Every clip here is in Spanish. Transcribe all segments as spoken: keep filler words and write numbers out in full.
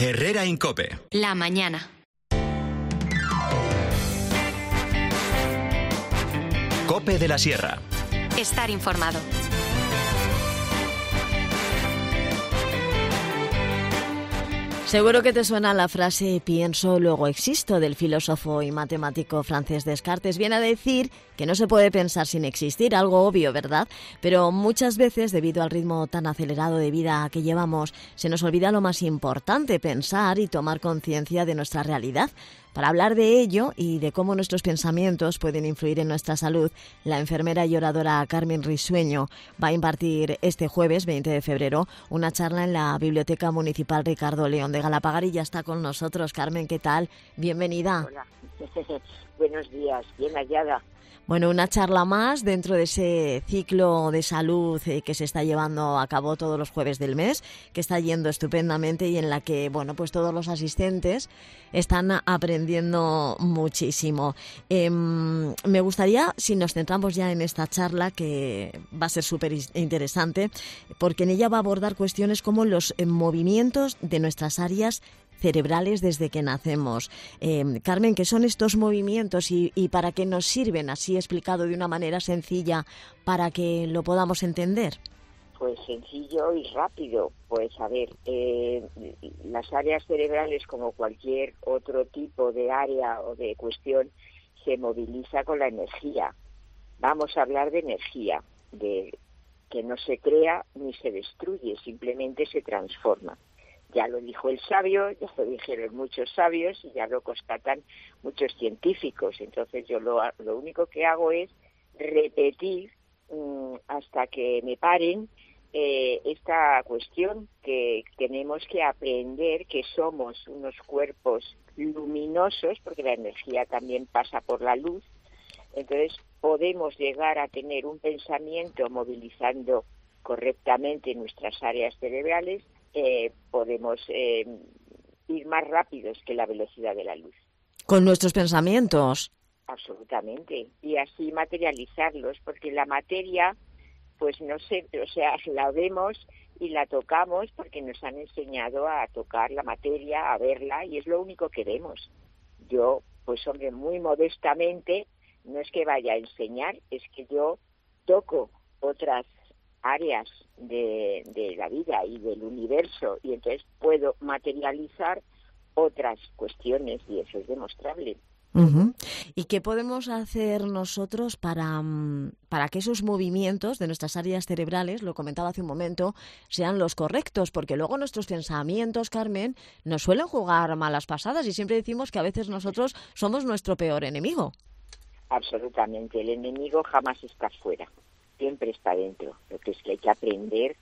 Herrera Incope. La mañana. Cope de la Sierra. Estar informado. Seguro que te suena la frase pienso, luego existo, del filósofo y matemático francés Descartes. Viene a decir que no se puede pensar sin existir, algo obvio, ¿verdad? Pero muchas veces, debido al ritmo tan acelerado de vida que llevamos, se nos olvida lo más importante, pensar y tomar conciencia de nuestra realidad. Para hablar de ello y de cómo nuestros pensamientos pueden influir en nuestra salud, la enfermera y oradora Carmen Risueño va a impartir este jueves veinte de febrero una charla en la Biblioteca Municipal Ricardo León de Galapagar y ya está con nosotros. Carmen, ¿qué tal? Bienvenida. Hola. Buenos días, bien hallada. Bueno, una charla más dentro de ese ciclo de salud eh, que se está llevando a cabo todos los jueves del mes, que está yendo estupendamente y en la que, bueno, pues todos los asistentes están aprendiendo muchísimo. Eh, me gustaría, si nos centramos ya en esta charla, que va a ser súper interesante, porque en ella va a abordar cuestiones como los eh, movimientos de nuestras áreas cerebrales desde que nacemos. Eh, Carmen, ¿qué son estos movimientos y, y para qué nos sirven? Así explicado de una manera sencilla para que lo podamos entender. Pues sencillo y rápido. Pues a ver, eh, las áreas cerebrales, como cualquier otro tipo de área o de cuestión, se moviliza con la energía. Vamos a hablar de energía, de que no se crea ni se destruye, simplemente se transforma. Ya lo dijo el sabio, ya lo dijeron muchos sabios y ya lo constatan muchos científicos. Entonces yo lo, lo único que hago es repetir mmm, hasta que me paren eh, esta cuestión, que tenemos que aprender que somos unos cuerpos luminosos, porque la energía también pasa por la luz. Entonces podemos llegar a tener un pensamiento movilizando correctamente nuestras áreas cerebrales. Eh, podemos eh, ir más rápidos que la velocidad de la luz. ¿Con nuestros pensamientos? Absolutamente. Y así materializarlos, porque la materia, pues no sé, o sea, la vemos y la tocamos porque nos han enseñado a tocar la materia, a verla, y es lo único que vemos. Yo, pues hombre, muy modestamente, no es que vaya a enseñar, es que yo toco otras áreas de, de la vida y del universo, y entonces puedo materializar otras cuestiones y eso es demostrable. Uh-huh. ¿Y qué podemos hacer nosotros para, para que esos movimientos de nuestras áreas cerebrales, lo comentaba hace un momento, sean los correctos? Porque luego nuestros pensamientos, Carmen, nos suelen jugar malas pasadas y siempre decimos que a veces nosotros somos nuestro peor enemigo. Absolutamente, el enemigo jamás está fuera. Siempre está dentro. Lo que es que hay que aprender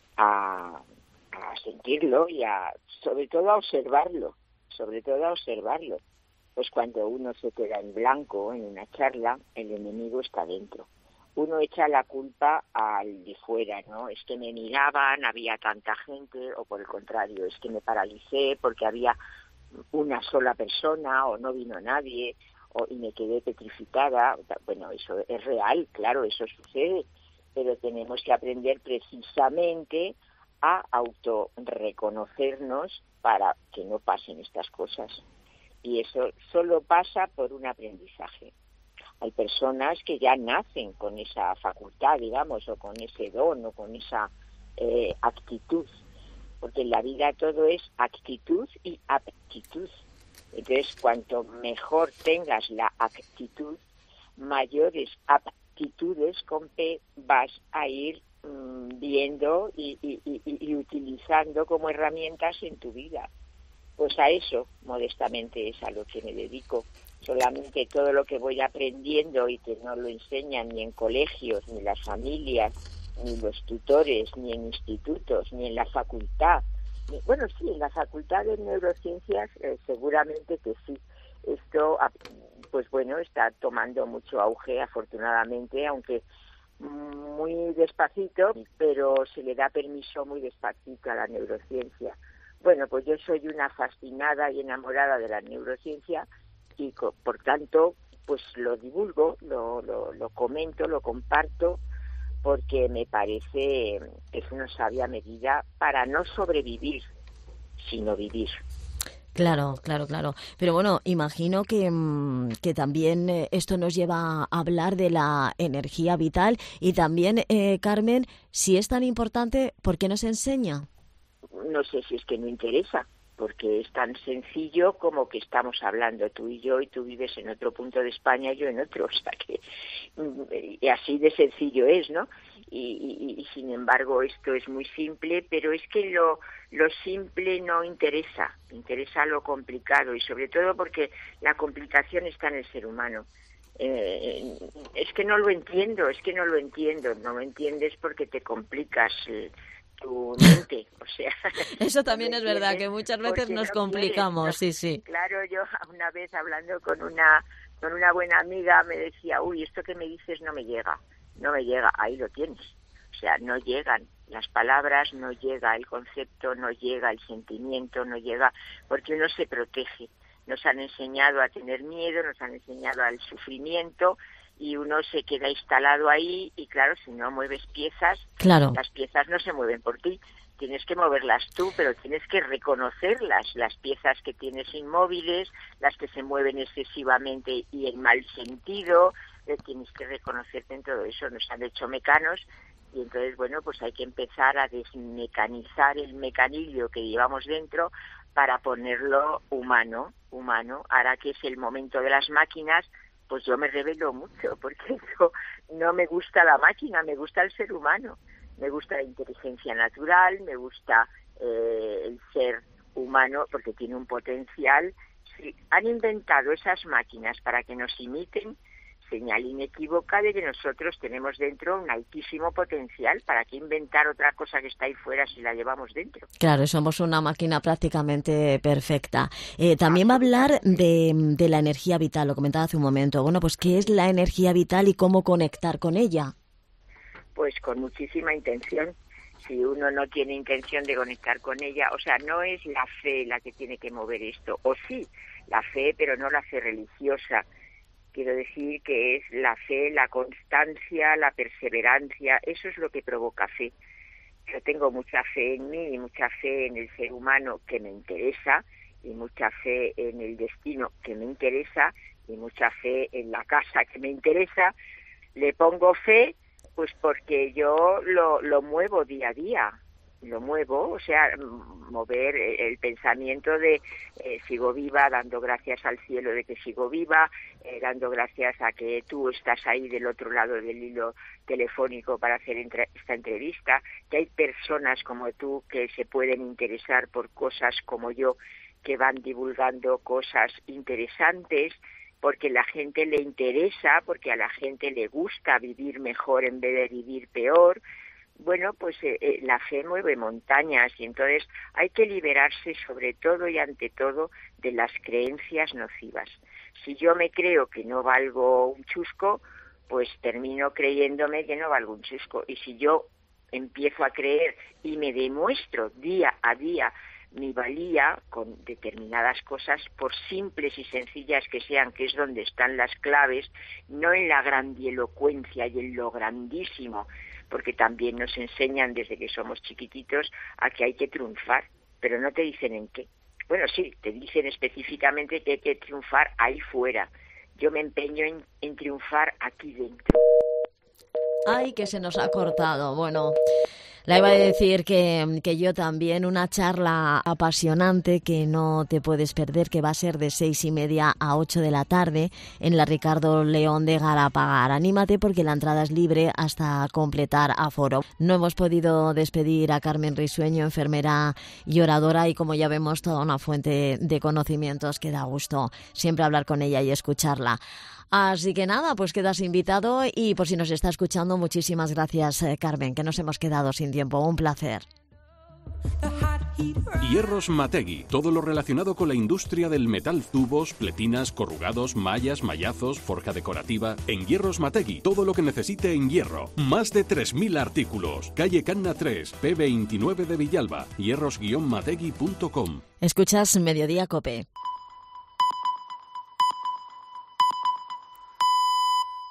a, a sentirlo y a, sobre todo a observarlo, sobre todo a observarlo. Pues cuando uno se queda en blanco en una charla, el enemigo está dentro. Uno echa la culpa al de fuera, ¿no? Es que me miraban, había tanta gente, o por el contrario, es que me paralicé porque había una sola persona o no vino nadie, o, y me quedé petrificada. Bueno, eso es real, claro, eso sucede, pero tenemos que aprender precisamente a autorreconocernos para que no pasen estas cosas. Y eso solo pasa por un aprendizaje. Hay personas que ya nacen con esa facultad, digamos, o con ese don, o con esa eh, actitud, porque en la vida todo es actitud y aptitud. Entonces, cuanto mejor tengas la actitud, mayores aptitudes con que vas a ir mmm, viendo y, y, y, y utilizando como herramientas en tu vida. Pues a eso, modestamente, es a lo que me dedico. Solamente todo lo que voy aprendiendo y que no lo enseñan ni en colegios, ni las familias, ni los tutores, ni en institutos, ni en la facultad. Bueno, sí, en la Facultad de Neurociencias eh, seguramente que sí. Esto, pues bueno, está tomando mucho auge, afortunadamente, aunque muy despacito, pero se le da permiso muy despacito a la neurociencia. Bueno, pues yo soy una fascinada y enamorada de la neurociencia y, por tanto, pues lo divulgo, lo, lo, lo comento, lo comparto, porque me parece que es una sabia medida para no sobrevivir, sino vivir. Claro, claro, claro. Pero bueno, imagino que, que también esto nos lleva a hablar de la energía vital y también, eh, Carmen, si es tan importante, ¿por qué nos enseña? No sé si es que no interesa, porque es tan sencillo como que estamos hablando tú y yo, y tú vives en otro punto de España, yo en otro, o sea que y así de sencillo es, ¿no? Y, y, y sin embargo esto es muy simple, pero es que lo, lo simple no interesa, interesa lo complicado, y sobre todo porque la complicación está en el ser humano. Eh, es que no lo entiendo, es que no lo entiendo, no lo entiendes porque te complicas eh, tu mente, o sea... Eso también no es verdad, que muchas veces nos no complicamos, quieres, ¿no? Sí, sí. Claro, yo una vez hablando con una con una buena amiga me decía, uy, esto que me dices no me llega, no me llega, ahí lo tienes. O sea, no llegan las palabras, no llega el concepto, no llega el sentimiento, no llega, porque uno se protege. Nos han enseñado a tener miedo, nos han enseñado al sufrimiento, y uno se queda instalado ahí, y claro, si no mueves piezas, claro, las piezas no se mueven por ti, tienes que moverlas tú, pero tienes que reconocerlas, las piezas que tienes inmóviles, las que se mueven excesivamente y en mal sentido, eh, tienes que reconocerte en todo eso. Nos han hecho mecanos, y entonces, bueno, pues hay que empezar a desmecanizar el mecanillo que llevamos dentro para ponerlo humano, humano. Ahora que es el momento de las máquinas, pues yo me rebelo mucho, porque yo no me gusta la máquina, me gusta el ser humano, me gusta la inteligencia natural, me gusta eh, el ser humano, porque tiene un potencial. Sí, han inventado esas máquinas para que nos imiten, señal inequívoca de que nosotros tenemos dentro un altísimo potencial. ¿Para qué inventar otra cosa que está ahí fuera si la llevamos dentro? Claro, somos una máquina prácticamente perfecta. Eh, también va a hablar de, de la energía vital, lo comentaba hace un momento. Bueno, pues ¿qué es la energía vital y cómo conectar con ella? Pues con muchísima intención. Si uno no tiene intención de conectar con ella, o sea, no es la fe la que tiene que mover esto, o sí, la fe, pero no la fe religiosa. Quiero decir que es la fe, la constancia, la perseverancia, eso es lo que provoca fe. Yo tengo mucha fe en mí y mucha fe en el ser humano que me interesa, y mucha fe en el destino que me interesa, y mucha fe en la casa que me interesa. Le pongo fe pues porque yo lo, lo muevo día a día. Lo muevo, o sea, mover el pensamiento de eh, sigo viva, dando gracias al cielo de que sigo viva, eh, dando gracias a que tú estás ahí del otro lado del hilo telefónico para hacer entre, esta entrevista, que hay personas como tú que se pueden interesar por cosas como yo, que van divulgando cosas interesantes, porque la gente le interesa, porque a la gente le gusta vivir mejor en vez de vivir peor. Bueno, pues eh, eh, la fe mueve montañas, y entonces hay que liberarse sobre todo y ante todo de las creencias nocivas. Si yo me creo que no valgo un chusco, pues termino creyéndome que no valgo un chusco. Y si yo empiezo a creer y me demuestro día a día mi valía con determinadas cosas, por simples y sencillas que sean, que es donde están las claves, no en la grandielocuencia y en lo grandísimo, porque también nos enseñan desde que somos chiquititos a que hay que triunfar, pero no te dicen en qué. Bueno, sí, te dicen específicamente que hay que triunfar ahí fuera. Yo me empeño en, en triunfar aquí dentro. Ay, que se nos ha cortado. Bueno, la iba a decir que, que yo también, una charla apasionante que no te puedes perder, que va a ser de seis y media a ocho de la tarde en la Ricardo León de Galapagar. Anímate porque la entrada es libre hasta completar aforo. No hemos podido despedir a Carmen Risueño, enfermera y oradora, y como ya vemos, toda una fuente de conocimientos que da gusto siempre hablar con ella y escucharla. Así que nada, pues quedas invitado, y por si nos está escuchando, muchísimas gracias, eh, Carmen, que nos hemos quedado sin tiempo. Un placer. Hierros Mategui, todo lo relacionado con la industria del metal, tubos, pletinas, corrugados, mallas, mallazos, forja decorativa. En Hierros Mategui, todo lo que necesite en hierro. Más de tres mil artículos. Calle Canna tres, P veintinueve de Villalba. hierros guion mategui punto com. Escuchas Mediodía Cope.